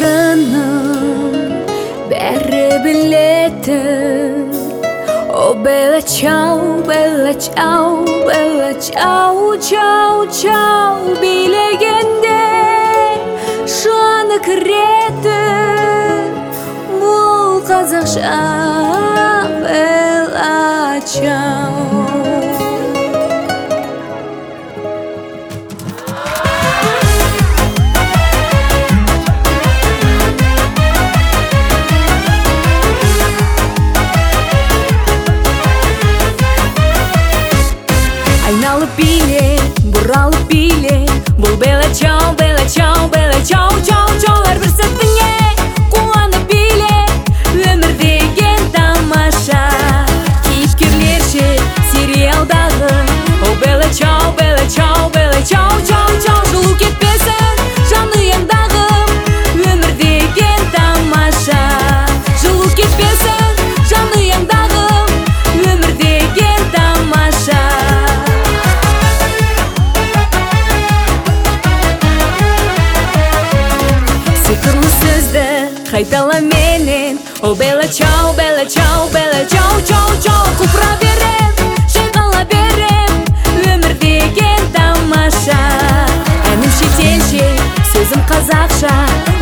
сырының бәрі білетін. О, Белла чау, Белла чау, Белла чау, чау, чау, билегенде жаны кіретін. Бұл қазақша Белла чау. Айналып биле, бұралып биле, бұл Белла чау, Белла чау, Белла чау, чау, чау. Әрбір сәтіңе қуанып биле, өмір деген тамаша. Кейіпкерлерше сериалдағы, о, Белла чау, Белла чау, Белла чау, чау, чау. Жылу кетпесін жанұяңдағы, өмір деген тамаша. Жылу кетпесін жанұяңдағы, өмір деген тамаша. Сиқырлы сөзді қайтала менен, о, Белла чау, Белла чау, Белла чау, чау, чау. Құлпыра берем, шайқала берем, өмір деген тамаша. Әнім шетелше, сөзім қазақша.